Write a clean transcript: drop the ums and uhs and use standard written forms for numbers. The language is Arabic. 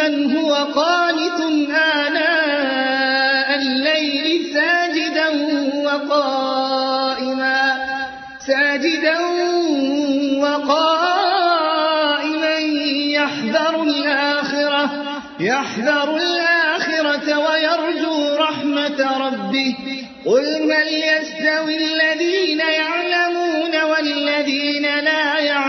من هو قانت آناء الليل ساجدا وقائما يحذر الآخرة ويرجو رحمة ربه قل هل يستوي الذين يعلمون والذين لا يعلمون